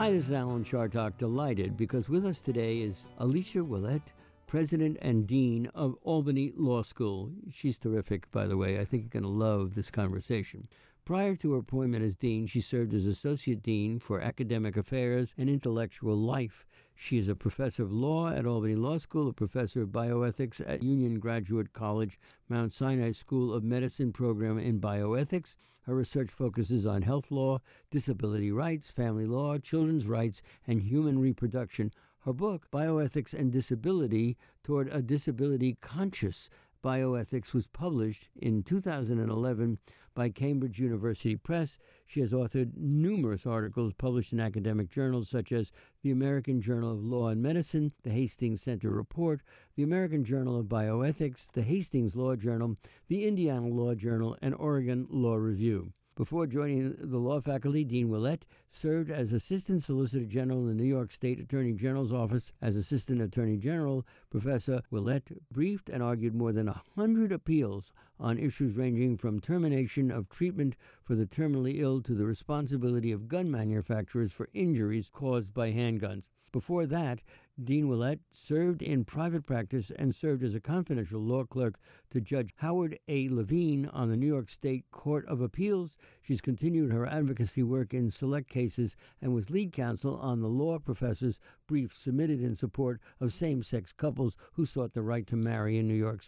Hi, this is Alan Chartock, delighted because with us today is Alicia Willett, President and Dean of Albany Law School. She's terrific, by the way. I think you're going to love this conversation. Prior to her appointment as Dean, she served as Associate Dean for Academic Affairs and Intellectual Life. She is a professor of law at Albany Law School, a professor of bioethics at Union Graduate College, Mount Sinai School of Medicine program in bioethics. Her research focuses on health law, disability rights, family law, children's rights, and human reproduction. Her book, Bioethics and Disability Toward a Disability Conscious Bioethics, was published in 2011 by Cambridge University Press. She has authored numerous articles published in academic journals such as the American Journal of Law and Medicine, the Hastings Center Report, the American Journal of Bioethics, the Hastings Law Journal, the Indiana Law Journal, and Oregon Law Review. Before joining the law faculty, Dean Willett served as Assistant Solicitor General in the New York State Attorney General's Office. As Assistant Attorney General, Professor Willett briefed and argued more than 100 appeals on issues ranging from termination of treatment for the terminally ill to the responsibility of gun manufacturers for injuries caused by handguns. Before that, Dean Willett served in private practice and served as a confidential law clerk to Judge Howard A. Levine on the New York State Court of Appeals. She's continued her advocacy work in select cases and was lead counsel on the law professor's brief submitted in support of same-sex couples who sought the right to marry in New York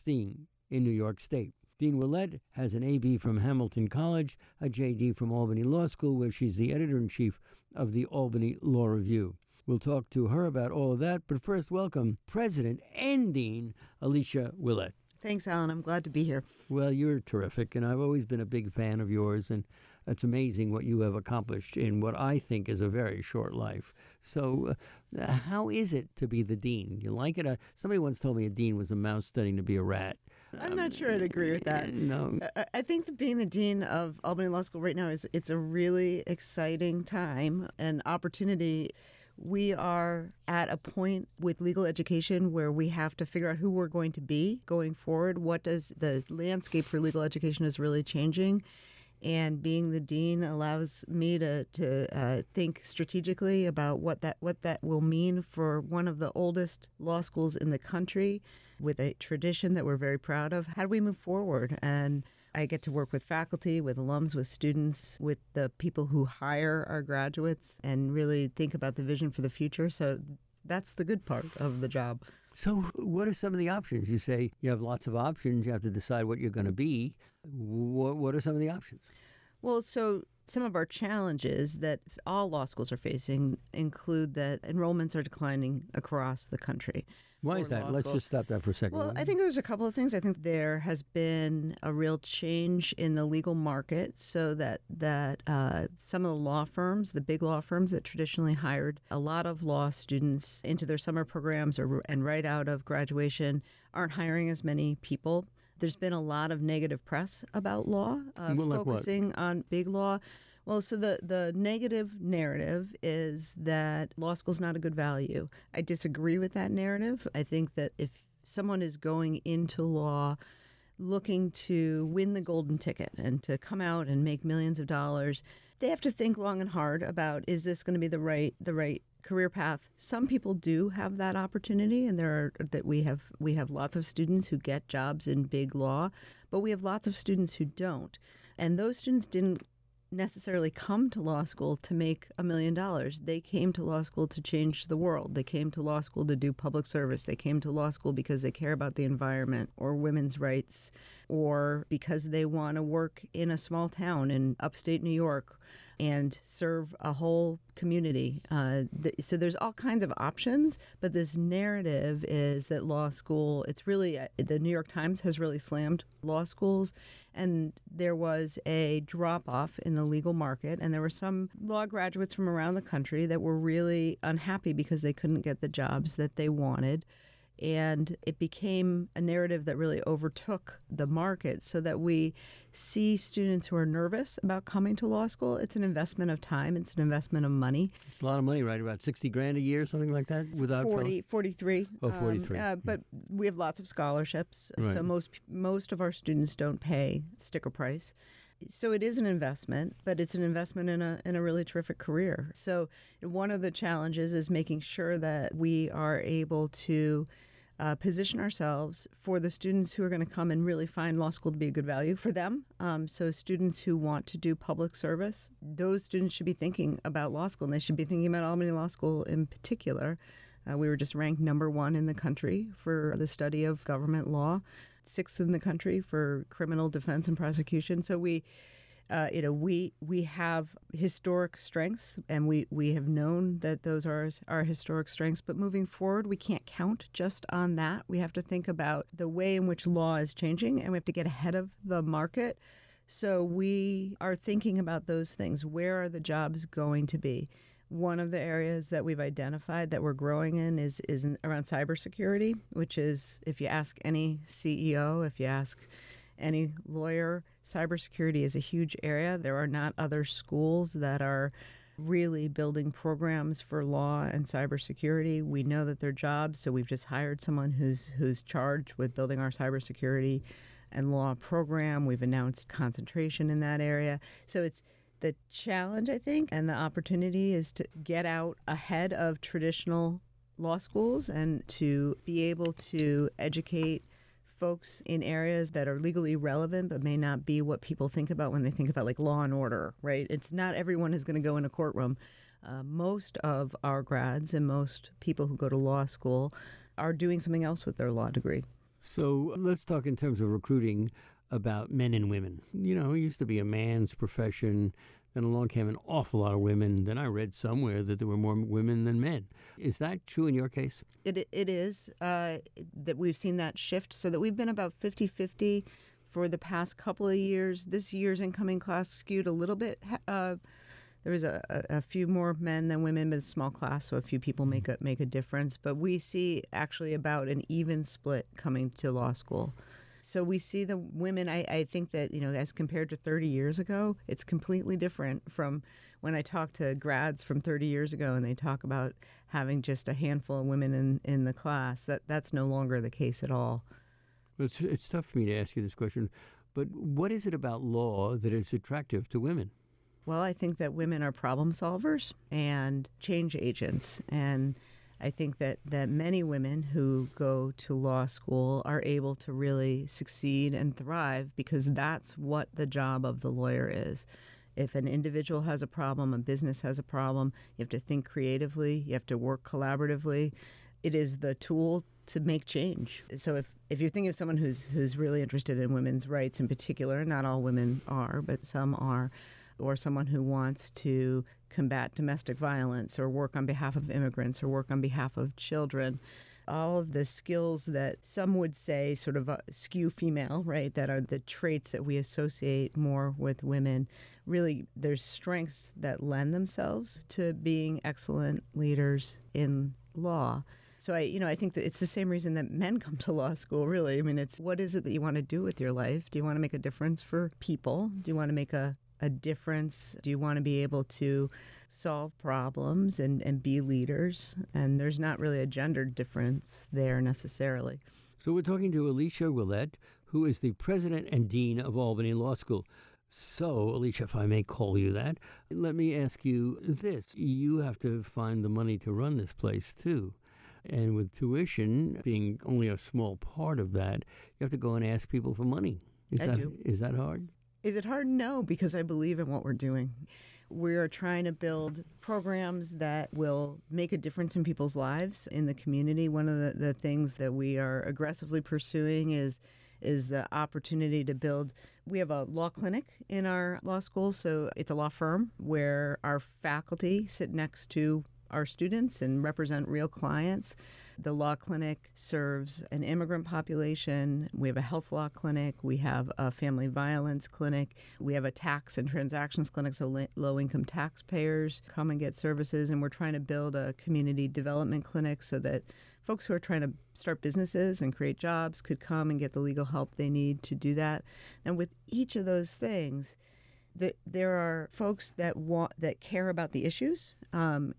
State. Dean Willett has an A.B. from Hamilton College, a J.D. from Albany Law School, where she's the editor-in-chief of the Albany Law Review. We'll talk to her about all of that, but first, welcome President and Dean Alicia Willett. Thanks, Alan. I'm glad to be here. Well, you're terrific, and I've always been a big fan of yours, and it's amazing what you have accomplished in what I think is a very short life. So how is it to be the dean? You like it? Somebody once told me a dean was a mouse studying to be a rat. I'm not sure I'd agree with that. No. I think that being the dean of Albany Law School right now it's a really exciting time and opportunity. We are at a point with legal education where we have to figure out who we're going to be going forward. What does the landscape for legal education is really changing? And being the dean allows me to think strategically about what that will mean for one of the oldest law schools in the country with a tradition that we're very proud of. How do we move forward? And I get to work with faculty, with alums, with students, with the people who hire our graduates and really think about the vision for the future. So that's the good part of the job. So what are some of the options? You say you have lots of options. You have to decide what you're going to be. What are some of the options? Well, so some of our challenges that all law schools are facing include that enrollments are declining across the country. Why is that? Let's just stop that for a second. Well, I think there's a couple of things. I think there has been a real change in the legal market so that some of the law firms, the big law firms that traditionally hired a lot of law students into their summer programs and right out of graduation, aren't hiring as many people. There's been a lot of negative press about law, focusing on big law. Well, so the negative narrative is that law school's not a good value. I disagree with that narrative. I think that if someone is going into law looking to win the golden ticket and to come out and make millions of dollars, they have to think long and hard about, is this going to be the right career path? Some people do have that opportunity, and we have lots of students who get jobs in big law, but we have lots of students who don't. And those students didn't necessarily come to law school to make $1 million. They came to law school to change the world. They came to law school to do public service. They came to law school because they care about the environment or women's rights, or because they want to work in a small town in upstate New York and serve a whole community. So there's all kinds of options, but this narrative is that law school, it's really, the New York Times has really slammed law schools, and there was a drop-off in the legal market, and there were some law graduates from around the country that were really unhappy because they couldn't get the jobs that they wanted. And it became a narrative that really overtook the market, so that we see students who are nervous about coming to law school. It's an investment of time. It's an investment of money. It's a lot of money, right? About $60,000 a year, something like that? Without 43. Oh, 43. But we have lots of scholarships. Right. So most of our students don't pay sticker price. So it is an investment, but it's an investment in a really terrific career. So one of the challenges is making sure that we are able to position ourselves for the students who are going to come and really find law school to be a good value for them. So students who want to do public service, those students should be thinking about law school, and they should be thinking about Albany Law School in particular. We were just ranked #1 in the country for the study of government law, 6th in the country for criminal defense and prosecution. So we have historic strengths, and we have known that those are our historic strengths. But moving forward, we can't count just on that. We have to think about the way in which law is changing, and we have to get ahead of the market. So we are thinking about those things. Where are the jobs going to be? One of the areas that we've identified that we're growing in is around cybersecurity, which is, if you ask any CEO, if you ask any lawyer, cybersecurity is a huge area. There are not other schools that are really building programs for law and cybersecurity. We know that they're jobs, so we've just hired someone who's charged with building our cybersecurity and law program. We've announced concentration in that area. So it's the challenge, I think, and the opportunity is to get out ahead of traditional law schools and to be able to educate folks in areas that are legally relevant but may not be what people think about when they think about like law and order, right? It's not everyone is going to go in a courtroom. Most of our grads and most people who go to law school are doing something else with their law degree. So let's talk in terms of recruiting about men and women. You know, it used to be a man's profession. Then along came an awful lot of women. Then I read somewhere that there were more women than men. Is that true in your case? It is that we've seen that shift, so that we've been about 50-50 for the past couple of years. This year's incoming class skewed a little bit. There was a few more men than women, but it's a small class, so a few people make a difference. But we see actually about an even split coming to law school. So we see the women, I think that, you know, as compared to 30 years ago, it's completely different from when I talk to grads from 30 years ago and they talk about having just a handful of women in the class. That's no longer the case at all. Well, it's tough for me to ask you this question, but what is it about law that is attractive to women? Well, I think that women are problem solvers and change agents, and I think that many women who go to law school are able to really succeed and thrive because that's what the job of the lawyer is. If an individual has a problem, a business has a problem, you have to think creatively, you have to work collaboratively. It is the tool to make change. So if you're thinking of someone who's really interested in women's rights in particular, not all women are, but some are, or someone who wants to combat domestic violence or work on behalf of immigrants or work on behalf of children, all of the skills that some would say sort of skew female, right, that are the traits that we associate more with women, really there's strengths that lend themselves to being excellent leaders in law. So I think that it's the same reason that men come to law school, really. I mean, it's what is it that you want to do with your life? Do you want to make a difference for people? Do you want to make a difference? Do you want to be able to solve problems and be leaders? And there's not really a gender difference there necessarily. So we're talking to Alicia Willett, who is the president and dean of Albany Law School. So, Alicia, if I may call you that, let me ask you this. You have to find the money to run this place, too. And with tuition being only a small part of that, you have to go and ask people for money. Is that hard? Is it hard? No, because I believe in what we're doing. We are trying to build programs that will make a difference in people's lives in the community. One of the things that we are aggressively pursuing is the opportunity to build. We have a law clinic in our law school, so it's a law firm where our faculty sit next to our students and represent real clients. The law clinic serves an immigrant population. We have a health law clinic. We have a family violence clinic. We have a tax and transactions clinic, so low-income taxpayers come and get services. And we're trying to build a community development clinic so that folks who are trying to start businesses and create jobs could come and get the legal help they need to do that. And with each of those things, there are folks that care about the issues, and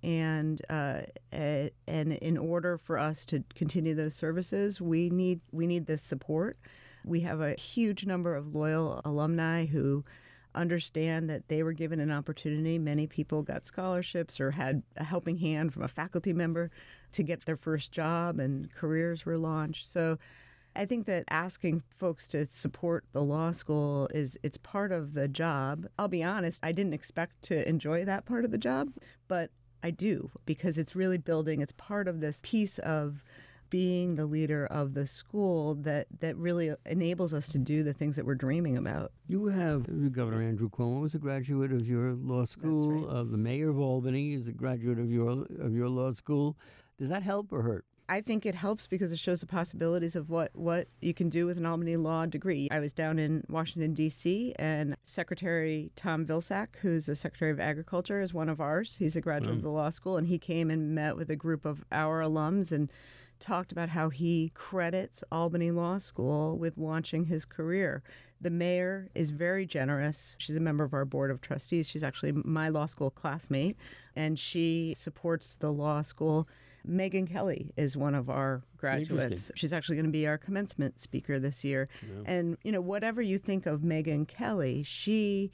in order for us to continue those services, we need the support. We have a huge number of loyal alumni who understand that they were given an opportunity. Many people got scholarships or had a helping hand from a faculty member to get their first job, and careers were launched. So I think that asking folks to support the law school it's part of the job. I'll be honest, I didn't expect to enjoy that part of the job, but I do, because it's really building, it's part of this piece of being the leader of the school that really enables us to do the things that we're dreaming about. You have Governor Andrew Cuomo was a graduate of your law school. That's right. The mayor of Albany is a graduate of your law school. Does that help or hurt? I think it helps because it shows the possibilities of what you can do with an Albany law degree. I was down in Washington, D.C., and Secretary Tom Vilsack, who's the Secretary of Agriculture, is one of ours. He's a graduate of the law school, and he came and met with a group of our alums and talked about how he credits Albany Law School with launching his career. The mayor is very generous. She's a member of our board of trustees. She's actually my law school classmate, and she supports the law school. Megyn Kelly is one of our graduates. She's actually going to be our commencement speaker this year. Yeah. And, whatever you think of Megyn Kelly, she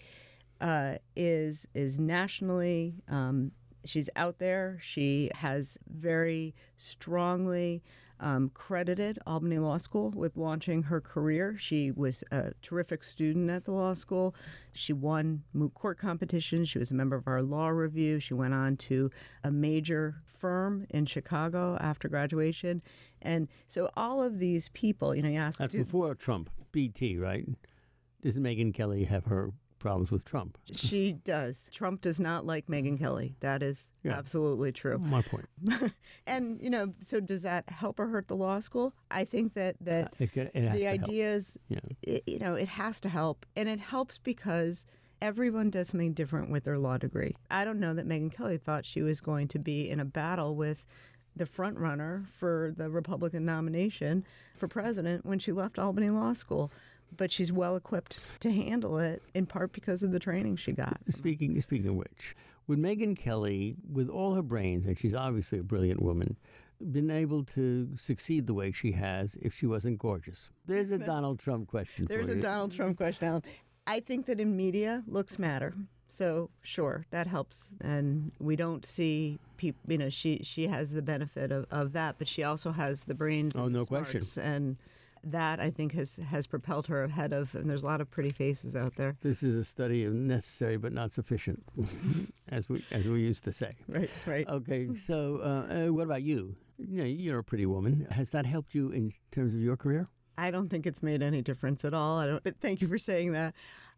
is nationally, she's out there. She has very strongly credited Albany Law School with launching her career. She was a terrific student at the law school. She won moot court competitions. She was a member of our law review. She went on to a major firm in Chicago after graduation. And so all of these people, you ask... That's before Trump, BT, right? Doesn't Megyn Kelly have her problems with Trump? She does. Trump does not like Megyn Kelly. That is absolutely true. My point. And, so does that help or hurt the law school? I think that the idea is, it has to help. And it helps because everyone does something different with their law degree. I don't know that Megyn Kelly thought she was going to be in a battle with the front runner for the Republican nomination for president when she left Albany Law School. But she's well equipped to handle it, in part because of the training she got. Speaking of which, would Megyn Kelly, with all her brains, and she's obviously a brilliant woman, been able to succeed the way she has if she wasn't gorgeous? There's a Donald Trump question for you. There's a Donald Trump question, Alan. I think that in media, looks matter. So, sure, that helps. And we don't see people, she has the benefit of that, but she also has the brains and the smarts. Question. And that, I think, has propelled her ahead of, and there's a lot of pretty faces out there. This is a study of necessary but not sufficient, as we used to say. Right. Okay, so what about you? You're a pretty woman. Has that helped you in terms of your career? I don't think it's made any difference at all. But thank you for saying that.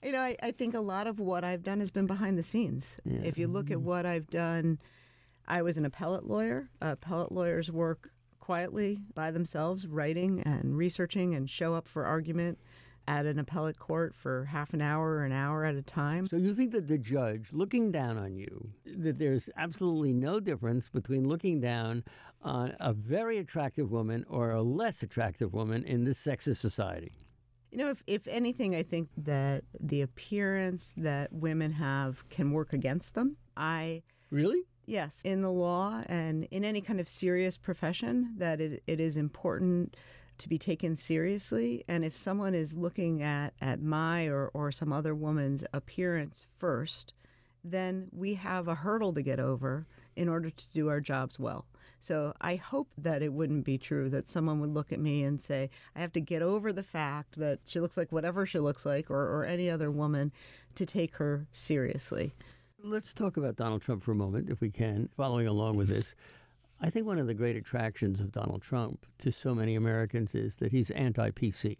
I think a lot of what I've done has been behind the scenes. Yeah. If you look at what I've done, I was an appellate lawyer. Appellate lawyers work quietly by themselves, writing and researching, and show up for argument at an appellate court for half an hour or an hour at a time. So you think that the judge, looking down on you, that there's absolutely no difference between looking down on a very attractive woman or a less attractive woman in this sexist society? If anything, I think that the appearance that women have can work against them. Really? Yes, in the law and in any kind of serious profession, that it is important to be taken seriously. And if someone is looking at my or some other woman's appearance first, then we have a hurdle to get over in order to do our jobs well. So I hope that it wouldn't be true that someone would look at me and say, I have to get over the fact that she looks like whatever she looks like, or any other woman, to take her seriously. Let's talk about Donald Trump for a moment, if we can, following along with this. I think one of the great attractions of Donald Trump to so many Americans is that he's anti-PC.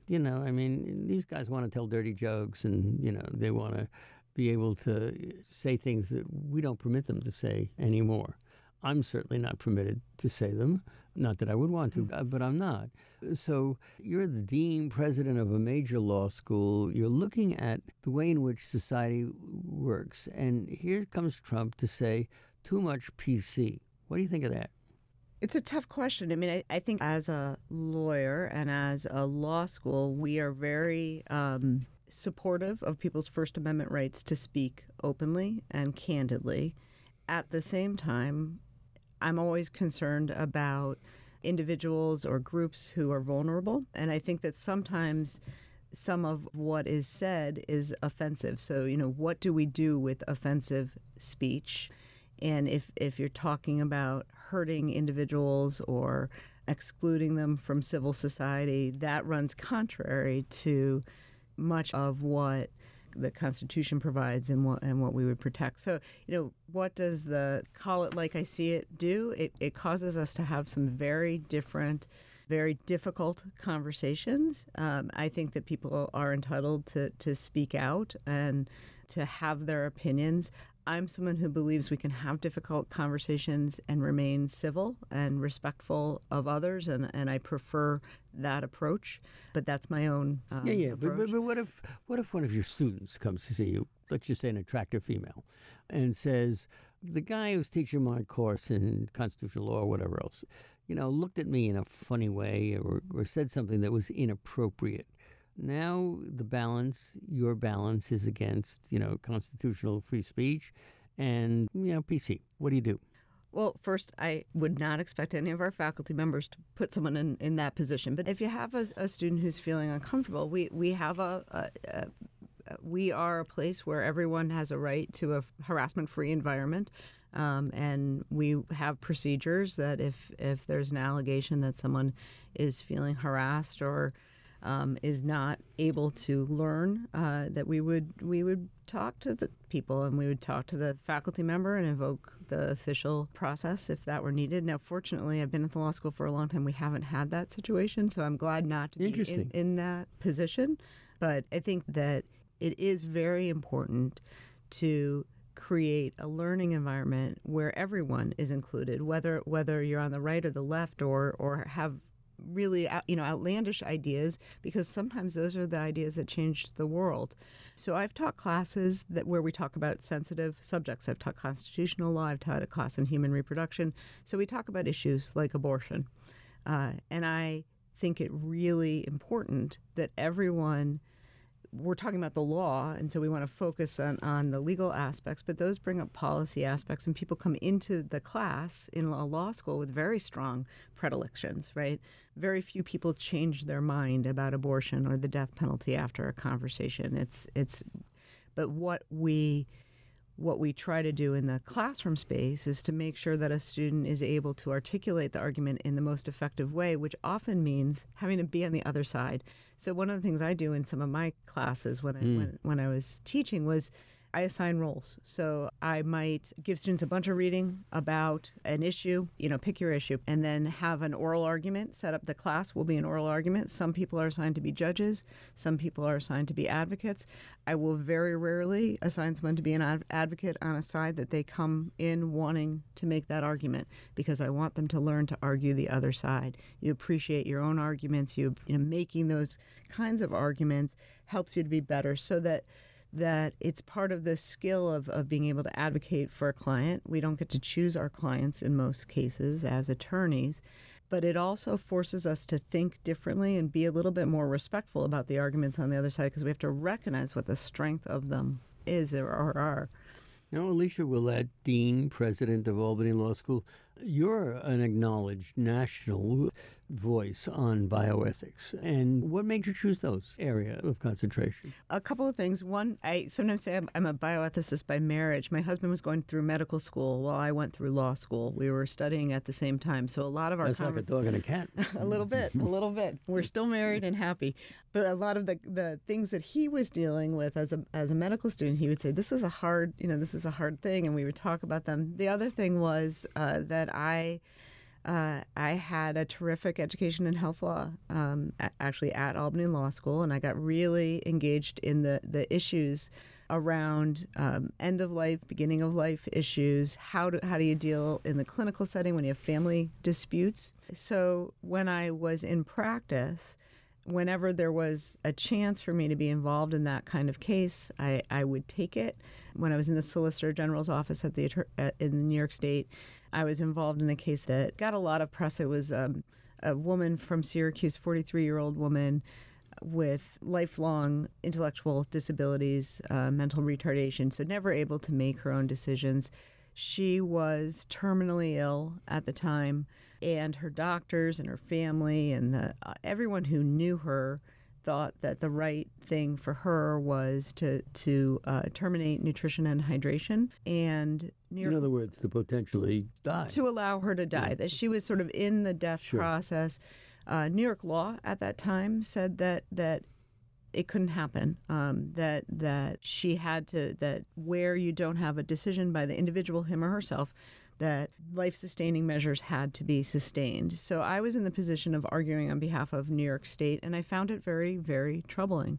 These guys want to tell dirty jokes and, they want to be able to say things that we don't permit them to say anymore. I'm certainly not permitted to say them. Not that I would want to, but I'm not. So you're the dean, president of a major law school. You're looking at the way in which society works. And here comes Trump to say, too much PC. What do you think of that? It's a tough question. I think as a lawyer and as a law school, we are very supportive of people's First Amendment rights to speak openly and candidly. At the same time, I'm always concerned about individuals or groups who are vulnerable. And I think that sometimes some of what is said is offensive. So, what do we do with offensive speech? And if you're talking about hurting individuals or excluding them from civil society, that runs contrary to much of what the Constitution provides and what we would protect. So, what does the call it like I see it do? It causes us to have some very different, very difficult conversations. I think that people are entitled to speak out and to have their opinions. I'm someone who believes we can have difficult conversations and remain civil and respectful of others, and I prefer that approach. But that's my own approach. But what if one of your students comes to see you, let's just say an attractive female, and says, the guy who's teaching my course in constitutional law or whatever else, looked at me in a funny way or said something that was inappropriate. Now your balance is against, constitutional free speech and, PC. What do you do? Well, first, I would not expect any of our faculty members to put someone in that position. But if you have a student who's feeling uncomfortable, we have we are a place where everyone has a right to a harassment-free environment. And we have procedures that if there's an allegation that someone is feeling harassed or is not able to learn, that we would talk to the people and we would talk to the faculty member and invoke the official process if that were needed. Now, fortunately, I've been at the law school for a long time. We haven't had that situation, so I'm glad not to be in that position. But I think that it is very important to create a learning environment where everyone is included, whether you're on the right or the left or have really outlandish ideas, because sometimes those are the ideas that changed the world. So I've taught classes where we talk about sensitive subjects. I've taught constitutional law. I've taught a class in human reproduction. So we talk about issues like abortion. And I think it really important that we're talking about the law, and so we want to focus on the legal aspects, but those bring up policy aspects, and people come into the class in a law school with very strong predilections, right? Very few people change their mind about abortion or the death penalty after a conversation. But what we try to do in the classroom space is to make sure that a student is able to articulate the argument in the most effective way, which often means having to be on the other side. So one of the things I do in some of my classes when I was teaching was I assign roles. So I might give students a bunch of reading about an issue, pick your issue, and then have an oral argument. Set up the class will be an oral argument. Some people are assigned to be judges. Some people are assigned to be advocates. I will very rarely assign someone to be an advocate on a side that they come in wanting to make that argument, because I want them to learn to argue the other side. You appreciate your own arguments. Making those kinds of arguments helps you to be better, so that it's part of the skill of being able to advocate for a client. We don't get to choose our clients in most cases as attorneys, but it also forces us to think differently and be a little bit more respectful about the arguments on the other side, because we have to recognize what the strength of them is or are. Alicia Willette, Dean, President of Albany Law School, you're an acknowledged national voice on bioethics. And what made you choose those area of concentration? A couple of things. One, I sometimes say I'm a bioethicist by marriage. My husband was going through medical school while I went through law school. We were studying at the same time. So a lot of our That's like a dog and a cat. a little bit. We're still married and happy. But a lot of the things that he was dealing with as a medical student, he would say, this is a hard thing, and we would talk about them. The other thing was that I had a terrific education in health law, actually at Albany Law School, and I got really engaged in the issues around end of life, beginning of life issues. How do you deal in the clinical setting when you have family disputes? So when I was in practice, whenever there was a chance for me to be involved in that kind of case, I would take it. When I was in the Solicitor General's office in New York State, I was involved in a case that got a lot of press. It was a woman from Syracuse, 43-year-old woman with lifelong intellectual disabilities, mental retardation, so never able to make her own decisions. She was terminally ill at the time, and her doctors and her family and everyone who knew her thought that the right thing for her was to terminate nutrition and hydration, and in other words, to potentially die. To allow her to die, that she was sort of in the death process. New York law at that time said that it couldn't happen, that she had to, that where you don't have a decision by the individual, him or herself, that life-sustaining measures had to be sustained. So I was in the position of arguing on behalf of New York State, and I found it very, very troubling.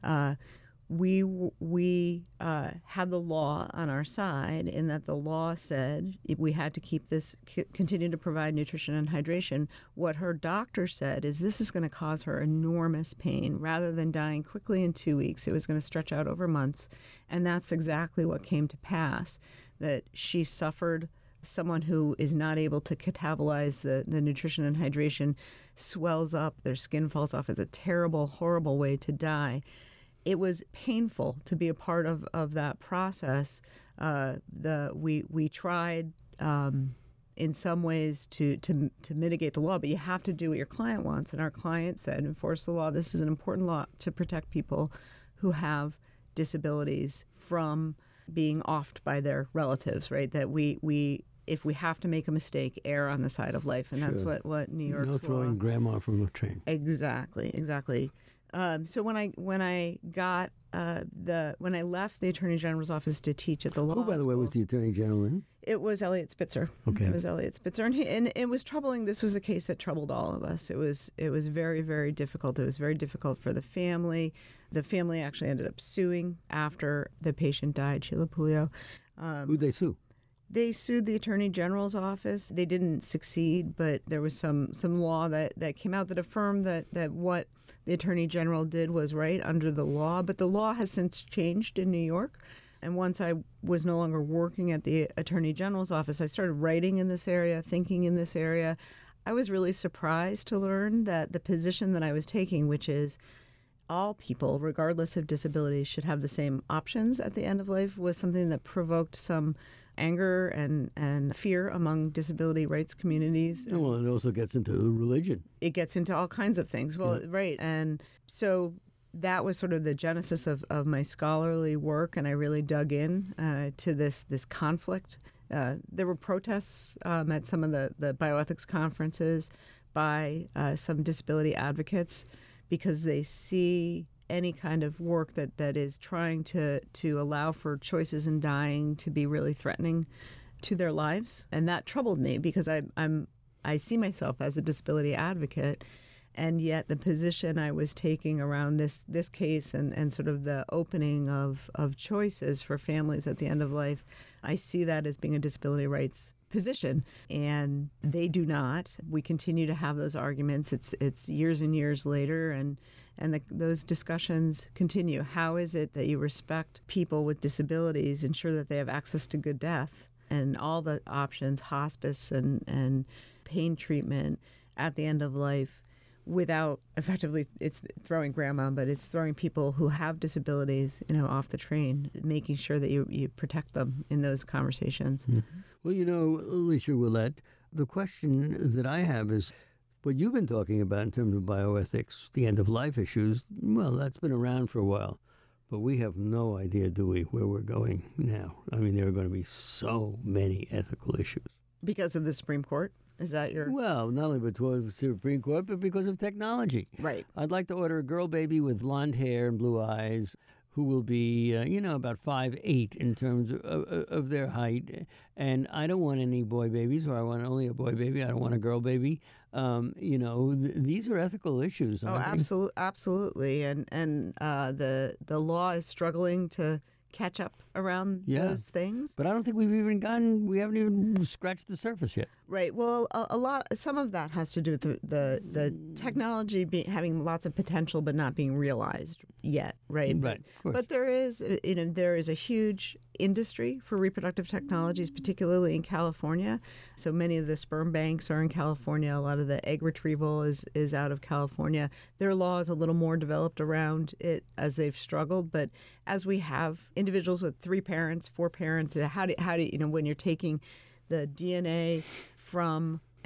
We had the law on our side in that the law said we had to continue to provide nutrition and hydration. What her doctor said is this is going to cause her enormous pain. Rather than dying quickly in 2 weeks, it was going to stretch out over months. And that's exactly what came to pass, that she suffered. Someone who is not able to catabolize the nutrition and hydration swells up, their skin falls off. It's a terrible, horrible way to die. It was painful to be a part of that process. We tried in some ways to mitigate the law, but you have to do what your client wants. And our client said, enforce the law. This is an important law to protect people who have disabilities from being offed by their relatives, right? That we if we have to make a mistake, err on the side of life. And that's what New York's law. No throwing grandma from a train. Exactly. So when I left the Attorney General's office to teach at the law school. Who, by the way, was the Attorney General in? It was Eliot Spitzer. Okay. It was Eliot Spitzer, and it was troubling. This was a case that troubled all of us. It was very, very difficult. It was very difficult for the family. The family actually ended up suing after the patient died, Sheila Puleo. Who'd they sue? They sued the Attorney General's office. They didn't succeed, but there was some law that came out that affirmed that what the Attorney General did was right under the law. But the law has since changed in New York. And once I was no longer working at the Attorney General's office, I started writing in this area, thinking in this area. I was really surprised to learn that the position that I was taking, which is all people, regardless of disability, should have the same options at the end of life, was something that provoked some anger and fear among disability rights communities. Well, it also gets into religion. It gets into all kinds of things. Well, right. And so that was sort of the genesis of my scholarly work, and I really dug in to this conflict. There were protests at some of the bioethics conferences by some disability advocates because they see any kind of work that is trying to allow for choices in dying to be really threatening to their lives. And that troubled me because I see myself as a disability advocate, and yet the position I was taking around this case and sort of the opening of choices for families at the end of life, I see that as being a disability rights position, and they do not. We continue to have those arguments. It's years and years later, and those discussions continue. How is it that you respect people with disabilities, ensure that they have access to good death and all the options, hospice and pain treatment at the end of life, without effectively, it's throwing grandma, but it's throwing people who have disabilities, off the train, making sure that you protect them in those conversations. Mm-hmm. Well, Alicia Willette, the question that I have is, what you've been talking about in terms of bioethics, the end-of-life issues, well, that's been around for a while. But we have no idea, do we, where we're going now? I mean, there are going to be so many ethical issues. Because of the Supreme Court? Is that your... Well, not only because of the Supreme Court, but because of technology. Right. I'd like to order a girl baby with blonde hair and blue eyes who will be, about 5'8" in terms of their height. And I don't want any boy babies, or I want only a boy baby. I don't want a girl baby. These are ethical issues. Absolutely. And the law is struggling to catch up around those things. But I don't think we haven't even scratched the surface yet. Right. Well, some of that has to do with the technology having lots of potential but not being realized yet, right? Right, of course. But there is a huge industry for reproductive technologies, particularly in California. So many of the sperm banks are in California. A lot of the egg retrieval is out of California. Their law is a little more developed around it as they've struggled. But as we have individuals with 3 parents, 4 parents, how do when you're taking the DNA from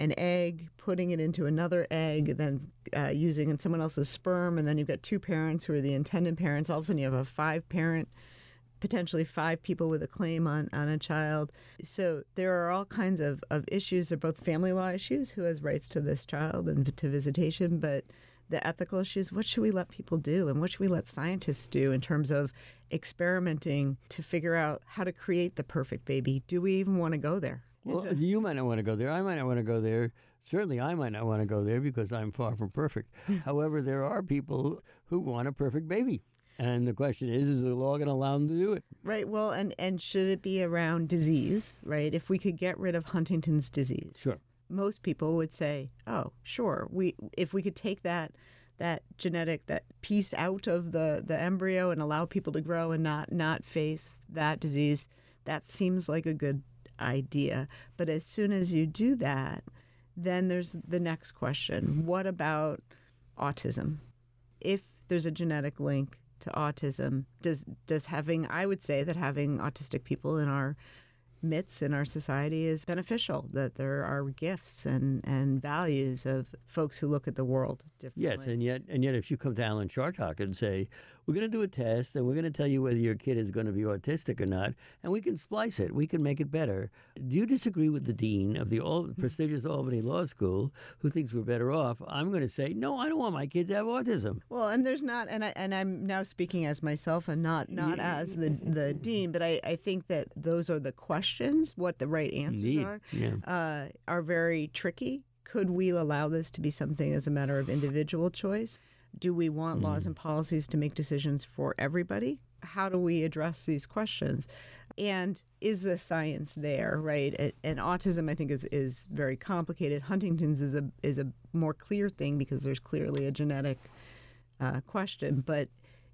an egg, putting it into another egg, then using someone else's sperm, and then you've got two parents who are the intended parents. All of a sudden you have a 5-parent, potentially 5 people with a claim on a child. So there are all kinds of issues. They're both family law issues, who has rights to this child and to visitation, but the ethical issues, what should we let people do and what should we let scientists do in terms of experimenting to figure out how to create the perfect baby? Do we even want to go there? Well, you might not want to go there. I might not want to go there. Certainly, I might not want to go there because I'm far from perfect. However, there are people who want a perfect baby. And the question is the law going to allow them to do it? Right. Well, and should it be around disease, right? If we could get rid of Huntington's disease. Sure. Most people would say, oh, sure. If we could take that genetic, that piece out of the embryo and allow people to grow and not face that disease, that seems like a good idea. But as soon as you do that, then there's the next question. What about autism? If there's a genetic link to autism, does having, I would say that having autistic people in our midst in our society is beneficial, that there are gifts and values of folks who look at the world differently. Yes, and yet if you come to Alan Chartock and say, we're going to do a test and we're going to tell you whether your kid is going to be autistic or not, and we can splice it, we can make it better. Do you disagree with the dean of the prestigious Albany Law School who thinks we're better off? I'm going to say, no, I don't want my kid to have autism. Well, and there's not, and I'm now speaking as myself and not as the dean, but I think that those are the questions, what the right answers are very tricky. Could we allow this to be something as a matter of individual choice? Do we want laws and policies to make decisions for everybody? How do we address these questions? And is the science there, right? And autism, I think, is very complicated. Huntington's is a more clear thing because there's clearly a genetic question. But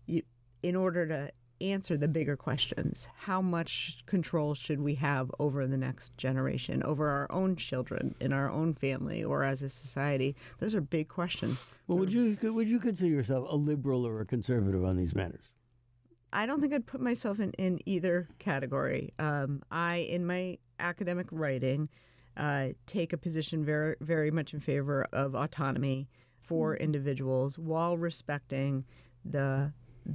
in order to answer the bigger questions, how much control should we have over the next generation, over our own children, in our own family, or as a society? Those are big questions. Well, would you consider yourself a liberal or a conservative on these matters? I don't think I'd put myself in either category. I, in my academic writing, take a position very, very much in favor of autonomy for individuals while respecting the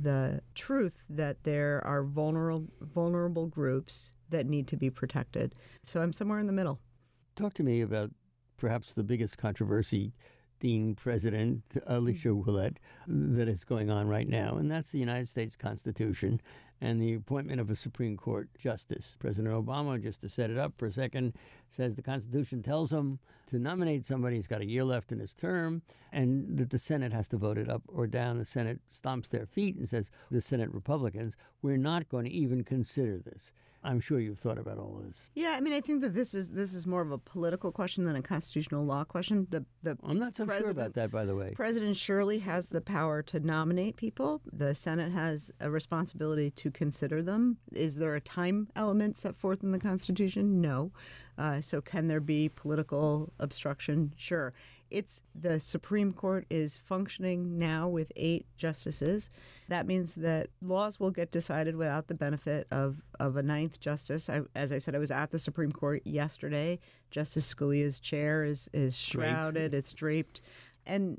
truth that there are vulnerable groups that need to be protected. So I'm somewhere in the middle. Talk to me about perhaps the biggest controversy, Dean President Alicia Willett, that is going on right now, and that's the United States Constitution and the appointment of a Supreme Court justice. President Obama, just to set it up for a second, says the Constitution tells him to nominate somebody. He's got a year left in his term, and that the Senate has to vote it up or down. The Senate stomps their feet and says, the Senate Republicans, we're not going to even consider this. I'm sure you've thought about all of this. Yeah, I mean, I think that this is more of a political question than a constitutional law question. I'm not so sure about that, by the way. President surely has the power to nominate people. The Senate has a responsibility to consider them. Is there a time element set forth in the Constitution? No. So can there be political obstruction? Sure. The Supreme Court is functioning now with 8 justices. That means that laws will get decided without the benefit of a 9th justice. As I said, I was at the Supreme Court yesterday. Justice Scalia's chair is shrouded, it's draped. And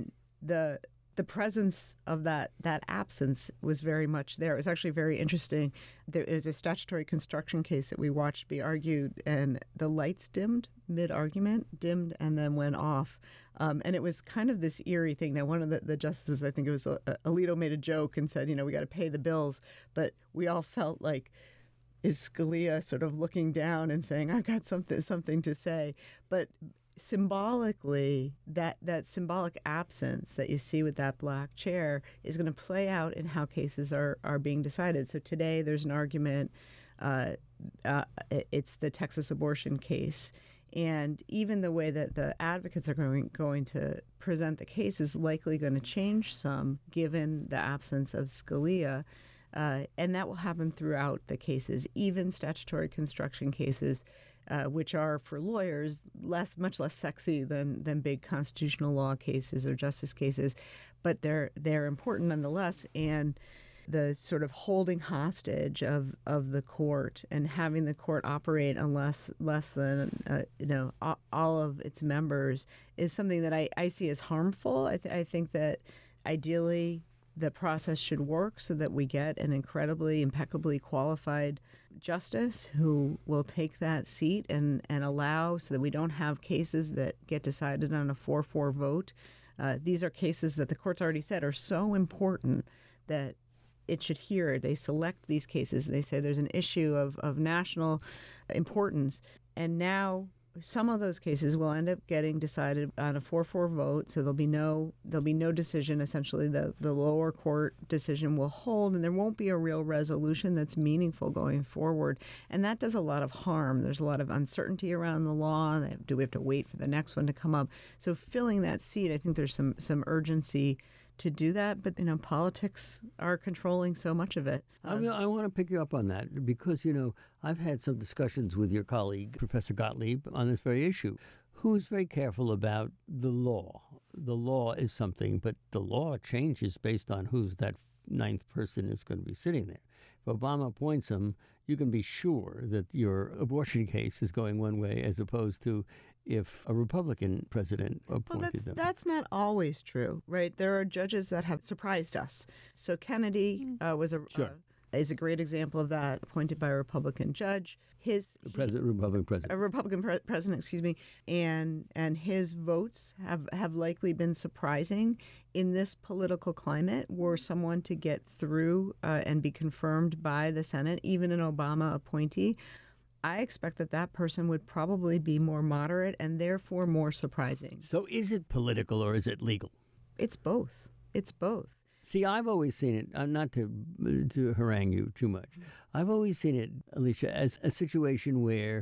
the presence of that absence was very much there. It was actually very interesting. There is a statutory construction case that we watched be argued, and the lights dimmed mid-argument, dimmed and then went off. And it was kind of this eerie thing. Now, one of the justices, I think it was Alito, made a joke and said, we got to pay the bills. But we all felt like, is Scalia sort of looking down and saying, I've got something to say? But symbolically, that symbolic absence that you see with that black chair is going to play out in how cases are being decided. So today there's an argument. It's the Texas abortion case. And even the way that the advocates are going to present the case is likely going to change some, given the absence of Scalia. And that will happen throughout the cases, even statutory construction cases, which are, for lawyers, much less sexy than big constitutional law cases or justice cases. But they're important nonetheless. And the sort of holding hostage of the court and having the court operate on less than all of its members is something that I see as harmful. I think that ideally the process should work so that we get an incredibly, impeccably qualified justice who will take that seat and allow so that we don't have cases that get decided on a 4-4 vote. These are cases that the court's already said are so important that it should hear. They select these cases. They say there's an issue of national importance. And now some of those cases will end up getting decided on a 4-4 vote. So there'll be no decision. Essentially, the lower court decision will hold, and there won't be a real resolution that's meaningful going forward. And that does a lot of harm. There's a lot of uncertainty around the law. Do we have to wait for the next one to come up? So filling that seat, I think there's some urgency to do that, but politics are controlling so much of it. I want to pick you up on that because I've had some discussions with your colleague Professor Gottlieb on this very issue, who's very careful about the law. The law is something, but the law changes based on who's that ninth person is going to be sitting there. If Obama appoints him, you can be sure that your abortion case is going one way as opposed to if a Republican president appointed them. That's not always true, right? There are judges that have surprised us. So Kennedy is a great example of that, appointed by a Republican judge. Republican president. A Republican president, excuse me, and his votes have likely been surprising in this political climate. Were someone to get through and be confirmed by the Senate, even an Obama appointee, I expect that person would probably be more moderate and therefore more surprising. So is it political or is it legal? It's both. It's both. See, I've always seen it, not to harangue you too much, I've always seen it, Alicia, as a situation where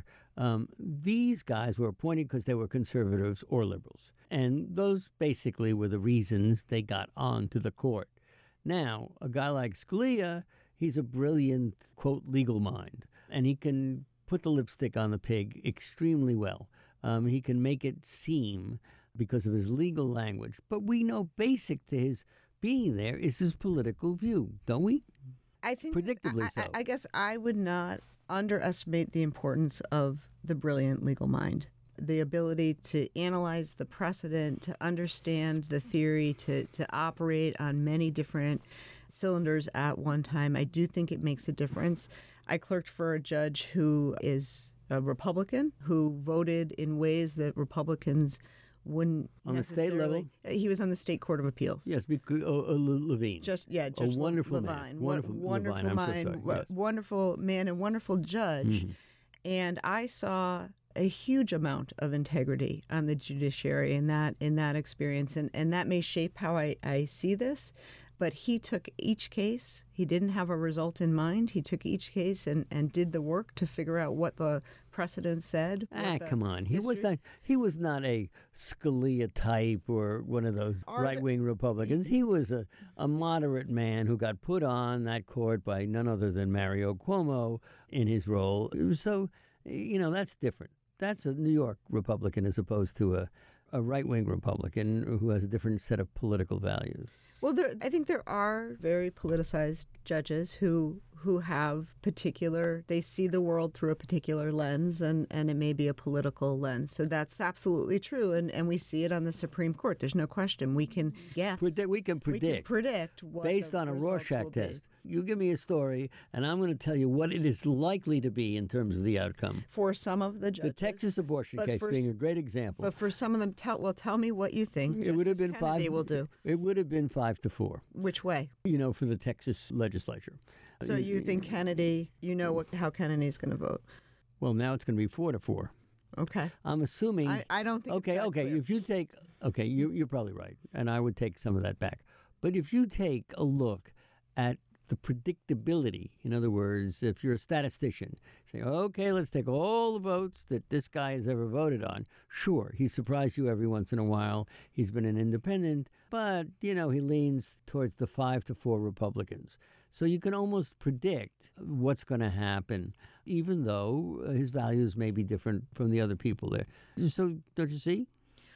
these guys were appointed because they were conservatives or liberals. And those basically were the reasons they got onto the court. Now, a guy like Scalia, he's a brilliant, quote, legal mind, and he can put the lipstick on the pig extremely well. He can make it seem because of his legal language. But we know basic to his being there is his political view, don't we? I think predictably so. I guess I would not underestimate the importance of the brilliant legal mind. The ability to analyze the precedent, to understand the theory, to operate on many different cylinders at one time. I do think it makes a difference. I clerked for a judge who is a Republican, who voted in ways that Republicans wouldn't on the state level. He was on the state court of appeals. Yes, because Levine. Judge a wonderful Levine. man. Wonderful Levine. I'm so sorry. Yes. Wonderful man and wonderful judge. Mm-hmm. And I saw a huge amount of integrity on the judiciary in that experience, and that may shape how I see this. But he took each case. He didn't have a result in mind. He took each case and did the work to figure out what the precedent said. Come on. He was not a Scalia type or one of those right-wing Republicans. He was a moderate man who got put on that court by none other than Mario Cuomo in his role. So, that's different. That's a New York Republican as opposed to a right-wing Republican who has a different set of political values. Well, I think there are very politicized judges who have they see the world through a particular lens, and it may be a political lens. So that's absolutely true, and we see it on the Supreme Court. There's no question. We can guess. We can predict what based on a Rorschach test. You give me a story, and I'm going to tell you what it is likely to be in terms of the outcome. For some of the judges. The Texas abortion case being a great example. But for some of them, tell me what you think. It would have been Kennedy will do. It would have been 5-4. Which way? For the Texas legislature. So you think Kennedy, how Kennedy's going to vote? Well, now it's going to be 4-4. Okay. I'm assuming. I don't think. Okay. Clear. If you take. Okay, you're probably right, and I would take some of that back. But if you take a look at the predictability, in other words, if you're a statistician, say, okay, let's take all the votes that this guy has ever voted on. Sure, he surprised you every once in a while. He's been an independent, but he leans towards the 5-4 Republicans. So you can almost predict what's going to happen, even though his values may be different from the other people there. So don't you see?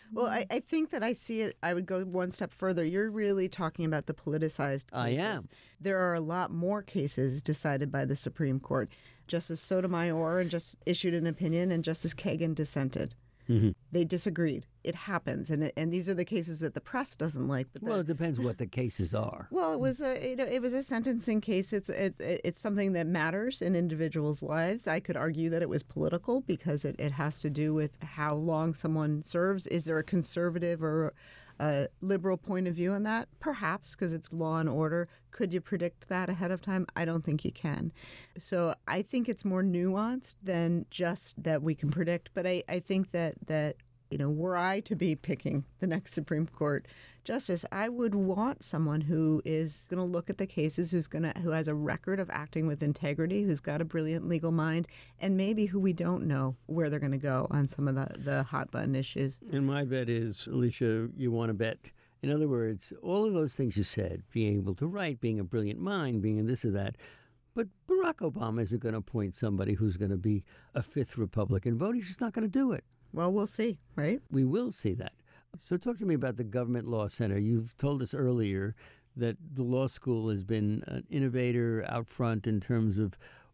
Well, I think that I see it. I would go one step further. You're really talking about the politicized cases. I am. There are a lot more cases decided by the Supreme Court. Justice Sotomayor just issued an opinion, and Justice Kagan dissented. Mm-hmm. They disagreed. It happens, and these are the cases that the press doesn't like. But Well, it depends what the cases are. well, it was a sentencing case. It's something that matters in individuals' lives. I could argue that it was political because it has to do with how long someone serves. Is there a conservative or a liberal point of view on that? Perhaps, because it's law and order. Could you predict that ahead of time? I don't think you can. So I think it's more nuanced than just that we can predict. But I think that were I to be picking the next Supreme Court justice, I would want someone who is going to look at the cases, who has a record of acting with integrity, who's got a brilliant legal mind, and maybe who we don't know where they're going to go on some of the hot button issues. And my bet is, Alicia, you want to bet. In other words, all of those things you said, being able to write, being a brilliant mind, being this or that, but Barack Obama isn't going to appoint somebody who's going to be a fifth Republican vote. He's just not going to do it. Well, we'll see, right? We will see that. So talk to me about the Government Law Center. You've told us earlier that the law school has been an innovator out front in terms of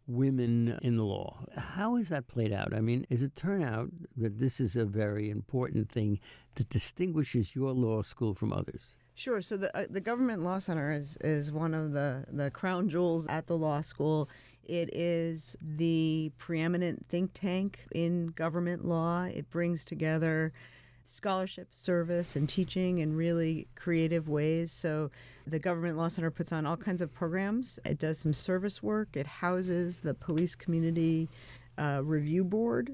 women in the law. How has that played out? I mean, does it turn out that this is a very important thing that distinguishes your law school from others? Sure. So the Government Law Center is one of the crown jewels at the law school. It is the preeminent think tank in government law. It brings together scholarship, service, and teaching in really creative ways. So the Government Law Center puts on all kinds of programs. It does some service work. It houses the police community review board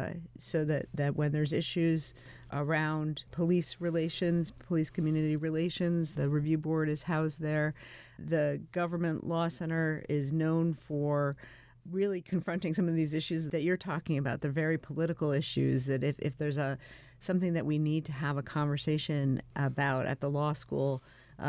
so that when there's issues around police relations, police community relations, the review board is housed there. The Government Law Center is known for really confronting some of these issues that you're talking about, the very political issues that if there's something that we need to have a conversation about at the law school,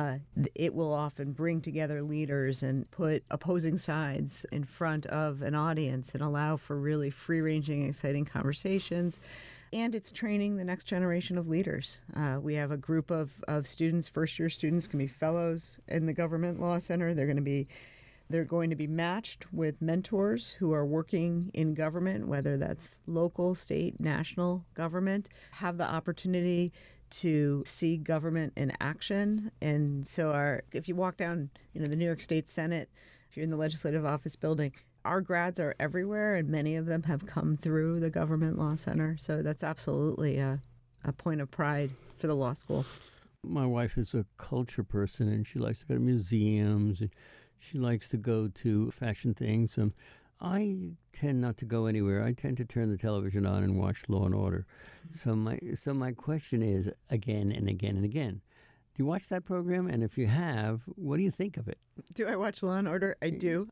it will often bring together leaders and put opposing sides in front of an audience and allow for really free-ranging, exciting conversations. And it's training the next generation of leaders. We have a group of students, first-year students, can be fellows in the Government Law Center. They're going to be matched with mentors who are working in government, whether that's local, state, national government, have the opportunity to see government in action. And so if you walk down, the New York State Senate, if you're in the Legislative Office building, our grads are everywhere, and many of them have come through the Government Law Center. So that's absolutely a point of pride for the law school. My wife is a culture person, and she likes to go to museums, and she likes to go to fashion things. I tend not to go anywhere. I tend to turn the television on and watch Law and Order. So my question is, again and again and again, do you watch that program? And if you have, what do you think of it? Do I watch Law and Order? I do.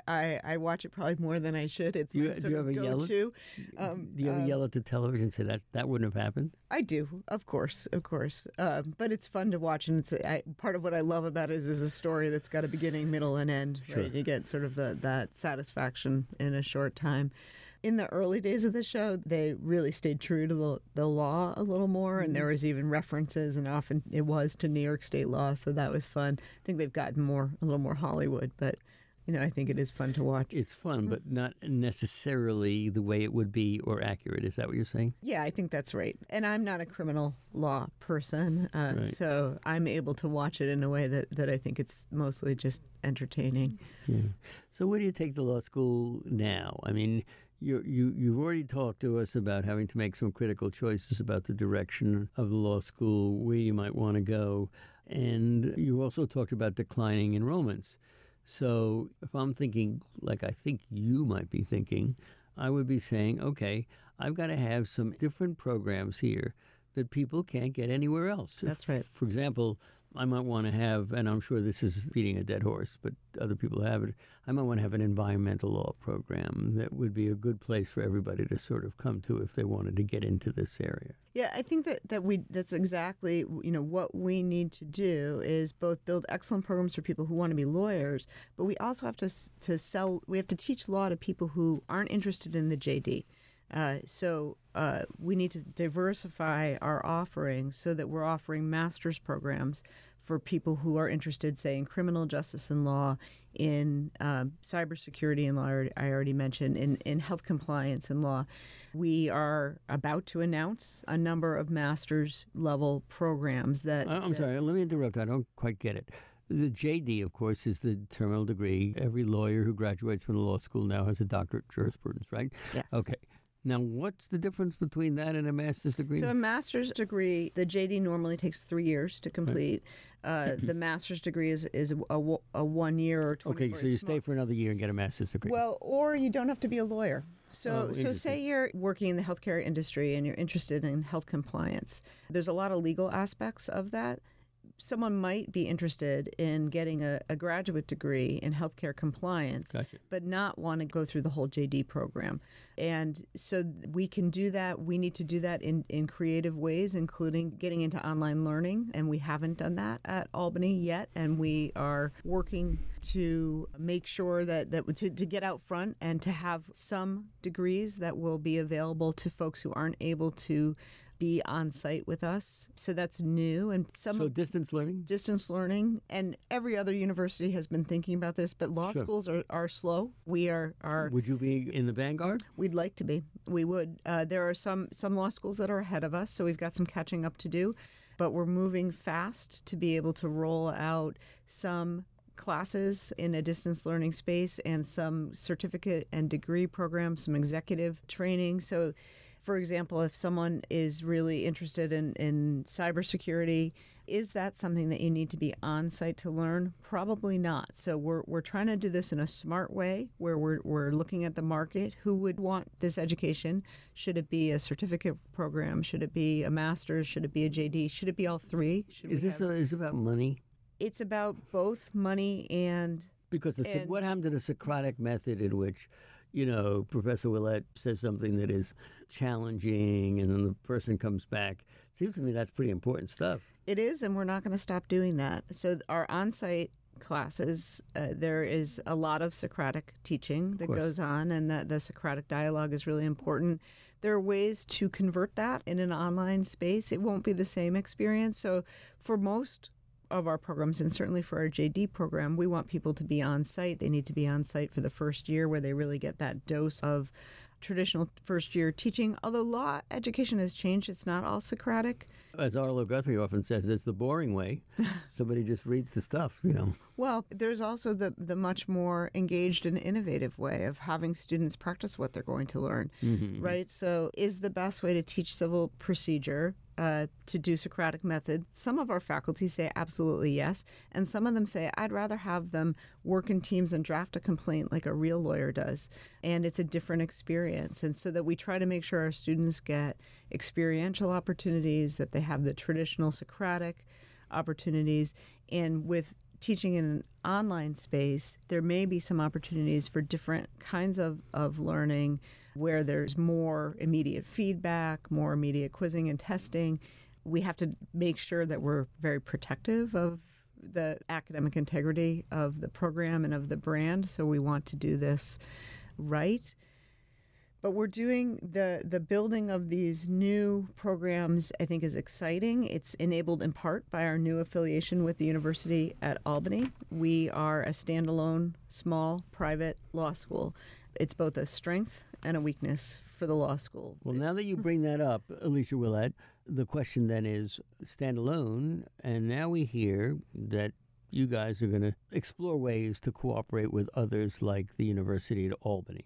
I watch it probably more than I should. It's my sort of go-to. Do you ever yell at the television and say that wouldn't have happened? I do, of course. But it's fun to watch, and part of what I love about it is a story that's got a beginning, middle, and end. Sure. Right? You get sort of that satisfaction in a short time. In the early days of the show, they really stayed true to the law a little more, and there was even references, and often it was to New York state law, so that was fun. I think they've gotten a little more Hollywood, but I think it is fun to watch. It's fun, but not necessarily the way it would be or accurate. Is that what you're saying? Yeah, I think that's right. And I'm not a criminal law person, Right. so I'm able to watch it in a way that I think it's mostly just entertaining. Yeah. So where do you take the law school now? I mean, you've already talked to us about having to make some critical choices about the direction of the law school, where you might want to go. And you also talked about declining enrollments. So if I'm thinking like I think you might be thinking, I would be saying, okay, I've got to have some different programs here that people can't get anywhere else. That's right. For example, I might want to have, and I'm sure this is beating a dead horse, but other people have it, I might want to have an environmental law program that would be a good place for everybody to sort of come to if they wanted to get into this area. Yeah, I think that's exactly, what we need to do is both build excellent programs for people who want to be lawyers, but we also have to teach law to people who aren't interested in the JD. So we need to diversify our offerings so that we're offering master's programs for people who are interested, say, in criminal justice and law, in cybersecurity and law, I already mentioned, in health compliance and law. We are about to announce a number of master's level programs that... I'm sorry, let me interrupt. I don't quite get it. The JD, of course, is the terminal degree. Every lawyer who graduates from the law school now has a doctorate in jurisprudence, right? Yes. Okay. Now, what's the difference between that and a master's degree? So a master's degree, the JD normally takes 3 years to complete. The master's degree is a 1 year or 24. Okay, so you stay for another year and get a master's degree. Well, or you don't have to be a lawyer. So say you're working in the healthcare industry and you're interested in health compliance. There's a lot of legal aspects of that. Someone might be interested in getting a graduate degree in healthcare compliance, Gotcha. but not want to go through the whole JD program. And so we can do that. We need to do that in creative ways, including getting into online learning. And we haven't done that at Albany yet. And we are working to make sure that to get out front and to have some degrees that will be available to folks who aren't able to be on site with us. So that's new. And So distance learning? Distance learning. And every other university has been thinking about this, but law schools are slow. We are. Would you be in the vanguard? We'd like to be. We would. There are some law schools that are ahead of us, so we've got some catching up to do. But we're moving fast to be able to roll out some classes in a distance learning space and some certificate and degree programs, some executive training. So, for example, if someone is really interested in cybersecurity, is that something that you need to be on site to learn? Probably not. So we're trying to do this in a smart way where we're looking at the market. Who would want this education? Should it be a certificate program? Should it be a master's? Should it be a JD? Should it be all three? Is it about money? It's about both money and... Because what happened to the Socratic method in which, Professor Willett says something that is challenging and then the person comes back? Seems to me that's pretty important stuff. It is, and we're not going to stop doing that. So our on-site classes, there is a lot of Socratic teaching that goes on, and the Socratic dialogue is really important. There are ways to convert that in an online space. It won't be the same experience. So for most of our programs, and certainly for our JD program, we want people to be on site. They need to be on site for the first year where they really get that dose of traditional first year teaching. Although law education has changed, it's not all Socratic. As Arlo Guthrie often says, it's the boring way. Somebody just reads the stuff, Well, there's also the much more engaged and innovative way of having students practice what they're going to learn, right? So is the best way to teach civil procedure to do Socratic method? Some of our faculty say absolutely yes, and some of them say I'd rather have them work in teams and draft a complaint like a real lawyer does, and it's a different experience. And so that we try to make sure our students get experiential opportunities, that they have the traditional Socratic opportunities, and with teaching in an online space, there may be some opportunities for different kinds of learning where there's more immediate feedback, more immediate quizzing and testing. We have to make sure that we're very protective of the academic integrity of the program and of the brand, so we want to do this right. But we're doing the building of these new programs, I think, is exciting. It's enabled in part by our new affiliation with the University at Albany. We are a standalone, small, private law school. It's both a strength and a weakness for the law school. Well, now that you bring that up, Alicia Willett, the question then is standalone, and now we hear that you guys are going to explore ways to cooperate with others like the University at Albany.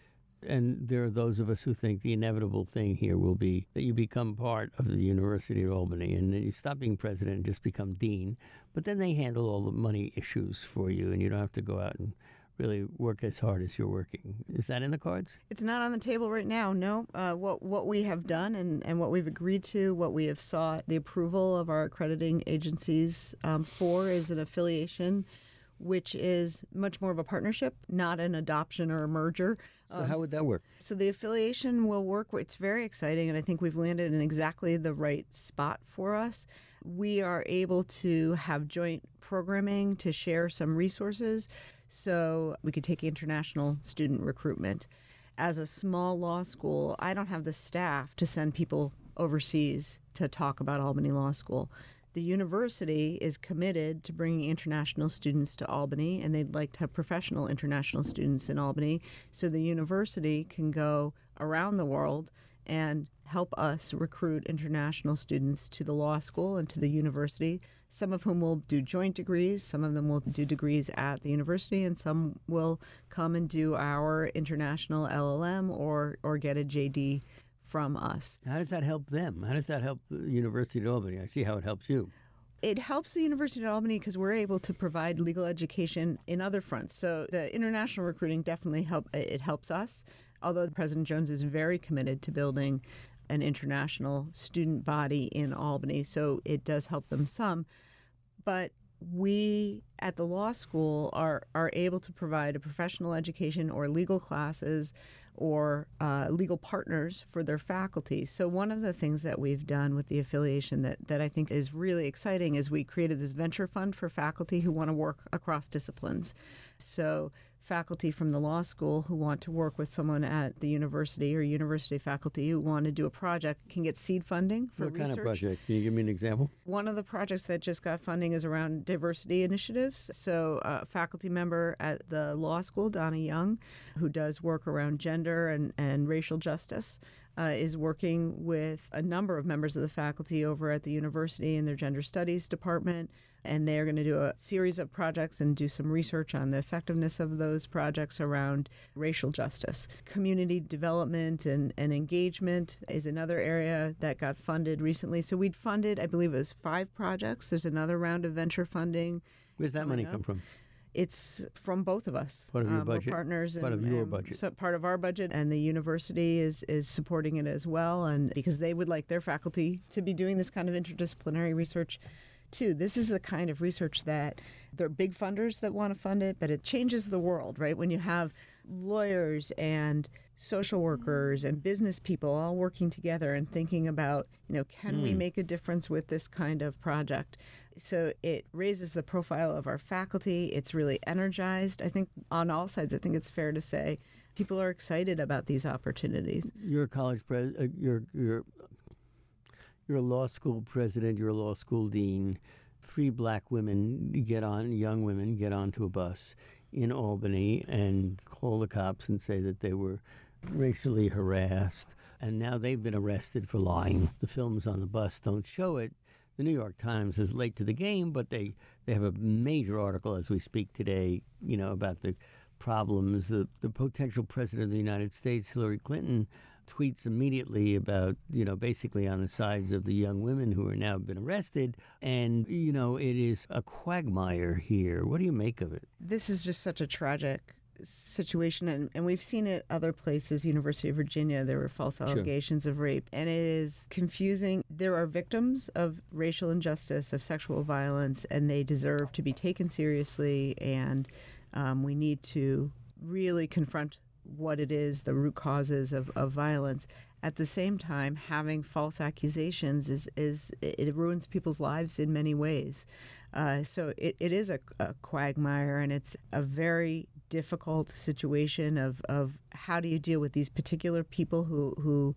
And there are those of us who think the inevitable thing here will be that you become part of the University of Albany and then you stop being president and just become dean. But then they handle all the money issues for you and you don't have to go out and really work as hard as you're working. Is that in the cards? It's not on the table right now, no. What we have done and what we've agreed to, what we have sought the approval of our accrediting agencies for is an affiliation, which is much more of a partnership, not an adoption or a merger. So how would that work? So the affiliation will work. It's very exciting, and I think we've landed in exactly the right spot for us. We are able to have joint programming to share some resources, so we could take international student recruitment. as a small law school, I don't have the staff to send people overseas to talk about Albany Law School. The university is committed to bringing international students to Albany, and they'd like to have professional international students in Albany, so the university can go around the world and help us recruit international students to the law school and to the university, some of whom will do joint degrees, some of them will do degrees at the university, and some will come and do our international LLM or get a JD from us. How does that help them? How does that help the University of Albany? I see how it helps you. It helps the University of Albany because we're able to provide legal education in other fronts. So the international recruiting definitely helps us, although President Jones is very committed to building an international student body in Albany, so it does help them some. But we at the law school are able to provide a professional education or legal classes or legal partners for their faculty. So one of the things that we've done with the affiliation that I think is really exciting is we created this venture fund for faculty who want to work across disciplines. So faculty from the law school who want to work with someone at the university or university faculty who want to do a project can get seed funding for research. What kind of project? Can you give me an example? One of the projects that just got funding is around diversity initiatives. So a faculty member at the law school, Donna Young, who does work around gender and racial justice, is working with a number of members of the faculty over at the university in their gender studies department. And they're going to do a series of projects and do some research on the effectiveness of those projects around racial justice. Community development and engagement is another area that got funded recently. So we'd funded, I believe it was 5 projects. There's another round of venture funding. Where's that money come from? It's from both of us. Part of your budget? We're partners. Part of your budget? So part of our budget, and the university is supporting it as well, and because they would like their faculty to be doing this kind of interdisciplinary research too. This is the kind of research that there are big funders that want to fund it, but it changes the world, right? When you have lawyers and social workers and business people all working together and thinking about, can we make a difference with this kind of project? So it raises the profile of our faculty. It's really energized. I think on all sides, I think it's fair to say people are excited about these opportunities. You're a college you're a law school president, you're a law school dean. 3 black young women get onto a bus in Albany and call the cops and say that they were racially harassed. And now they've been arrested for lying. The films on the bus don't show it. The New York Times is late to the game, but they have a major article as we speak today, about the problems. The potential president of the United States, Hillary Clinton, tweets immediately about, basically on the sides of the young women who are now been arrested. And, it is a quagmire here. What do you make of it? This is just such a tragic situation, and we've seen it other places. University of Virginia, there were false allegations of rape, and it is confusing. There are victims of racial injustice, of sexual violence, and they deserve to be taken seriously, and we need to really confront what it is, the root causes of violence. At the same time, having false accusations it ruins people's lives in many ways. So it is a quagmire, and it's a very difficult situation of how do you deal with these particular people who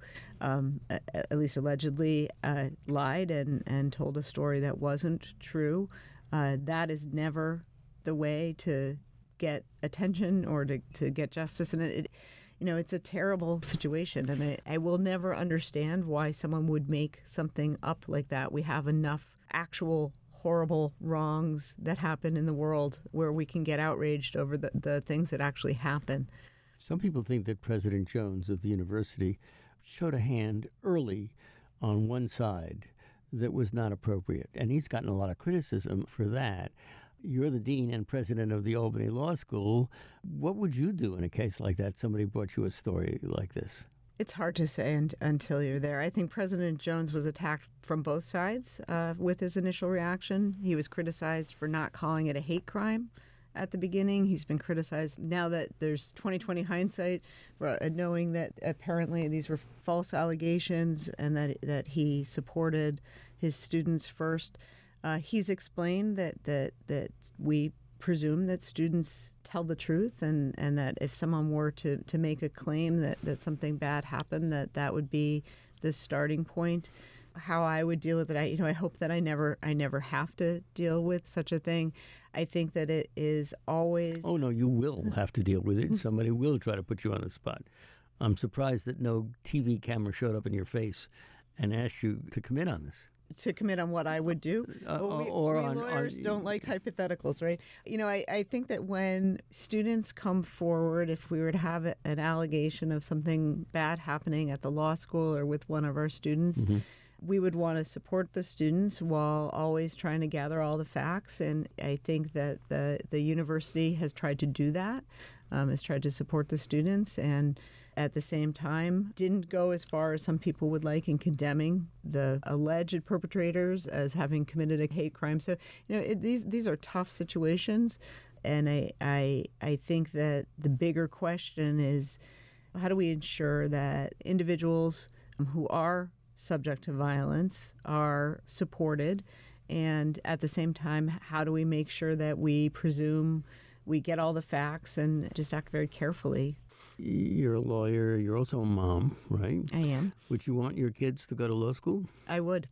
at least allegedly lied and told a story that wasn't true. That is never the way to get attention or to get justice. And it's a terrible situation, and I will never understand why someone would make something up like that. We have enough actual horrible wrongs that happen in the world where we can get outraged over the things that actually happen. Some people think that President Jones of the university showed a hand early on one side that was not appropriate, and he's gotten a lot of criticism for that. You're the dean and president of the Albany Law School. What would you do in a case like that? Somebody brought you a story like this. It's hard to say until you're there. I think President Jones was attacked from both sides with his initial reaction. He was criticized for not calling it a hate crime at the beginning. He's been criticized now that there's 20/20 hindsight, knowing that apparently these were false allegations and that he supported his students first. He's explained that we presume that students tell the truth, and that if someone were to make a claim that something bad happened, that would be the starting point. How I would deal with it, I hope that I never have to deal with such a thing. I think that it is always... Oh, no, you will have to deal with it. Somebody will try to put you on the spot. I'm surprised that no TV camera showed up in your face and asked you to commit on this. To commit on what I would do? We lawyers don't like hypotheticals, right? I think that when students come forward, if we were to have an allegation of something bad happening at the law school or with one of our students, we would want to support the students while always trying to gather all the facts. And I think that the university has tried to do that, has tried to support the students, and at the same time didn't go as far as some people would like in condemning the alleged perpetrators as having committed a hate crime. So, these are tough situations. And I think that the bigger question is, how do we ensure that individuals who are subject to violence are supported, and at the same time, how do we make sure that we presume we get all the facts and just act very carefully? You're a lawyer. You're also a mom, right? I am. Would you want your kids to go to law school? I would.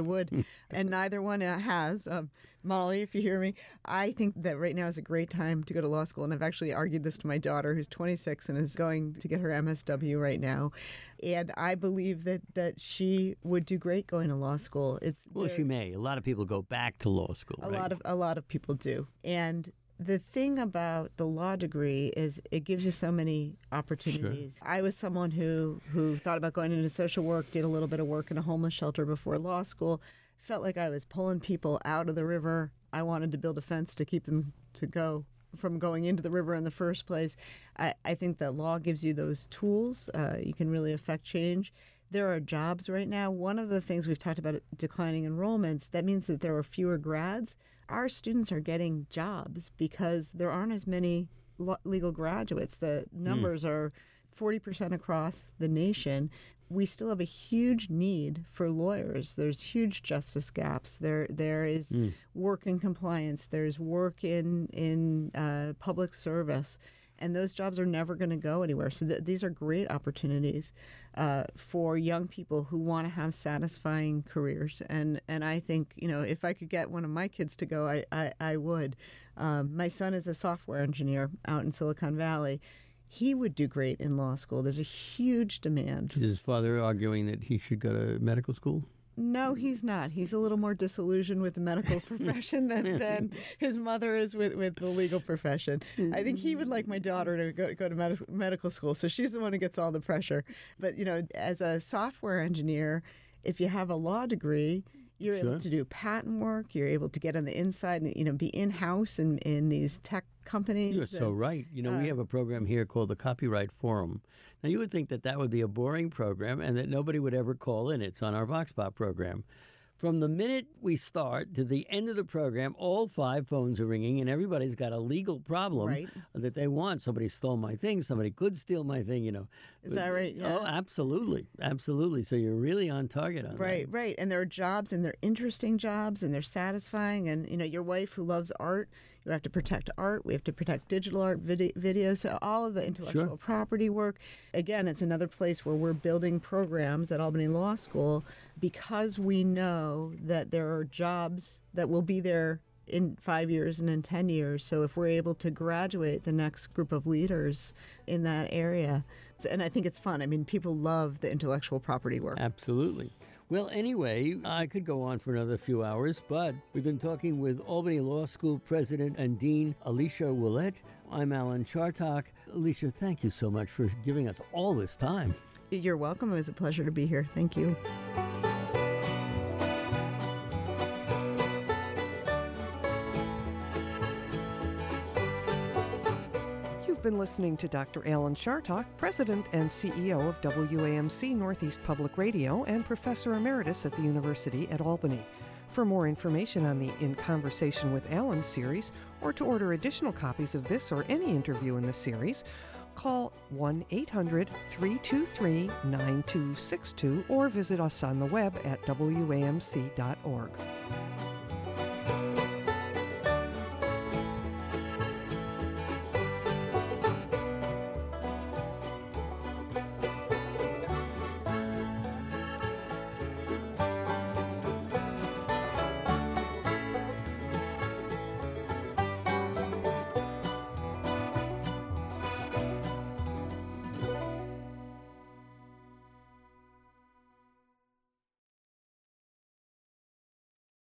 And neither one has. Molly, if you hear me, I think that right now is a great time to go to law school. And I've actually argued this to my daughter, who's 26 and is going to get her MSW right now. And I believe that she would do great going to law school. She may. A lot of people go back to law school. A lot of people do. And the thing about the law degree is it gives you so many opportunities. Sure. I was someone who thought about going into social work, did a little bit of work in a homeless shelter before law school, felt like I was pulling people out of the river. I wanted to build a fence to keep them from going into the river in the first place. I think that law gives you those tools. You can really affect change. There are jobs right now. One of the things we've talked about, declining enrollments, that means that there are fewer grads. Our students are getting jobs because there aren't as many legal graduates. The numbers are 40% across the nation. We still have a huge need for lawyers. There's huge justice gaps. There is work in compliance. There's work in public service. And those jobs are never going to go anywhere. So these are great opportunities for young people who want to have satisfying careers. And I think, if I could get one of my kids to go, I would. My son is a software engineer out in Silicon Valley. He would do great in law school. There's a huge demand. Is his father arguing that he should go to medical school? No, he's not. He's a little more disillusioned with the medical profession than his mother is with the legal profession. I think he would like my daughter to go to medical school, so she's the one who gets all the pressure. But, as a software engineer, if you have a law degree, you're able to do patent work. You're able to get on the inside and, be in-house in these tech companies. You're so right. We have a program here called the Copyright Forum. Now, you would think that would be a boring program and that nobody would ever call in. It's on our VoxPop program. From the minute we start to the end of the program, all 5 phones are ringing, and everybody's got a legal problem that they want. Somebody stole my thing. Somebody could steal my thing, Is that right? Yeah. Oh, absolutely. Absolutely. So you're really on target on that. Right. And there are jobs, and they're interesting jobs, and they're satisfying. And, your wife who loves art, you have to protect art. We have to protect digital art, video. So all of the intellectual property work. Again, it's another place where we're building programs at Albany Law School because we know that there are jobs that will be there in 5 years and in 10 years. So if we're able to graduate the next group of leaders in that area, and I think it's fun. I mean, people love the intellectual property work. Absolutely. Well, anyway, I could go on for another few hours, but we've been talking with Albany Law School President and Dean Alicia Willett. I'm Alan Chartock. Alicia, thank you so much for giving us all this time. You're welcome. It was a pleasure to be here. Thank you. Been listening to Dr. Alan Chartock, President and CEO of WAMC Northeast Public Radio and Professor Emeritus at the University at Albany. For more information on the In Conversation with Alan series, or to order additional copies of this or any interview in the series, call 1-800-323-9262 or visit us on the web at wamc.org.